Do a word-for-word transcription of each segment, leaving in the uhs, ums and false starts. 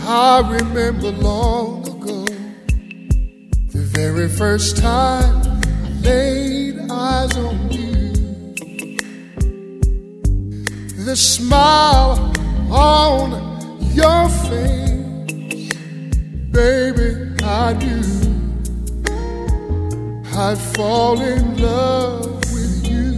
I remember long ago, the very first time I laid eyes on you, the smile on your face, baby, I knew I'd fall in love with you.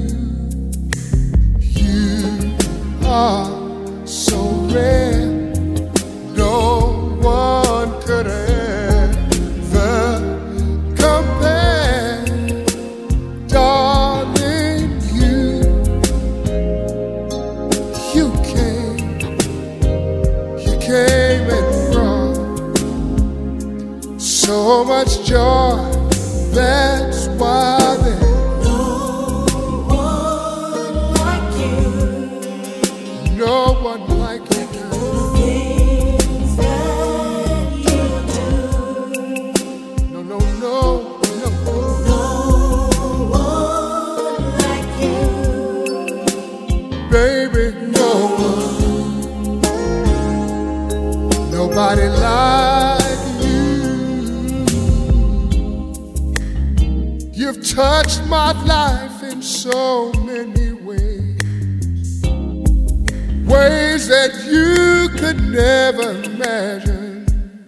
You are so rare, no one could ever compare. Darling, you, you came, you came and brought so much joy. That's why there's no one like you. No one like you. The things that you do. No, no, no, no. No one like you. Baby, no one. Nobody like you. You've touched my life in so many ways, ways that you could never imagine.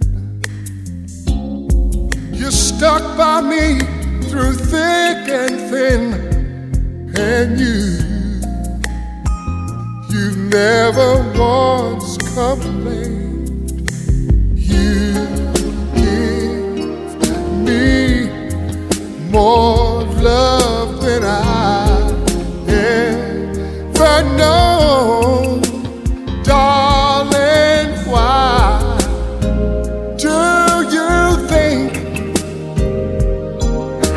You stuck by me through thick and thin, and you, you never once complained. You give me more love than I've ever known. Darling, why do you think I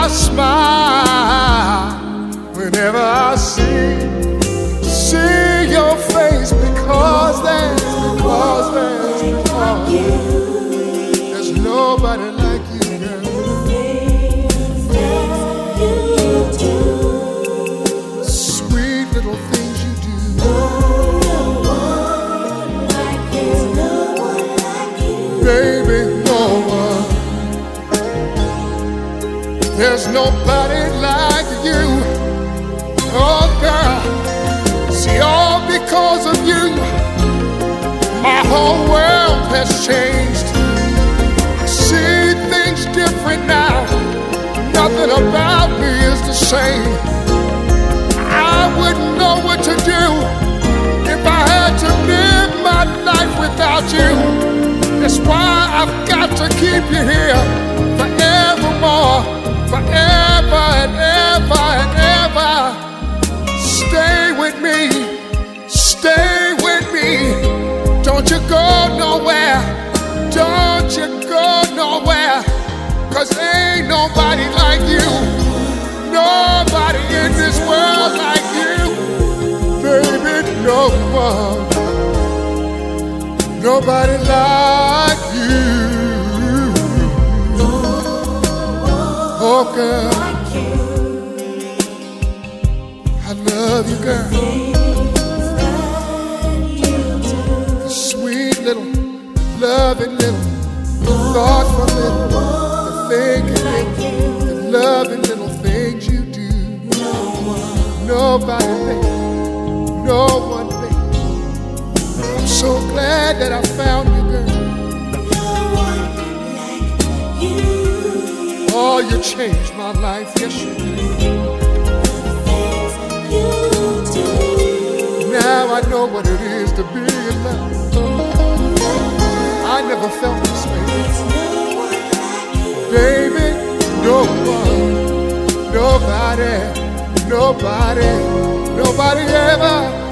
smile whenever I see, see your face? Because there's, because there's, because there's nobody like you, girl. Sweet little things you do. No one like you. No one like you. Baby, no one. There's nobody like you. Oh, girl. See, all because of you, my whole world has changed. I see things different now. Nothing about me is the same. I wouldn't know what to do if I had to live my life without you. That's why I've got to keep you here forevermore, forever and ever and ever. Stay with me, stay with me. Don't you go nowhere, don't you go nowhere. Cause ain't nobody like you, nobody in this world like you. Baby, no one, nobody like you. Oh girl, I love you, girl. The sweet little, loving little, thoughtful little, thinking little, the loving little things you do. Nobody thinks, no one thinks. I'm so glad that I found you, girl. Oh, you changed my life, yes you did. Now I know what it is to be in love. I never felt this way. Baby, no one, nobody, nobody, nobody ever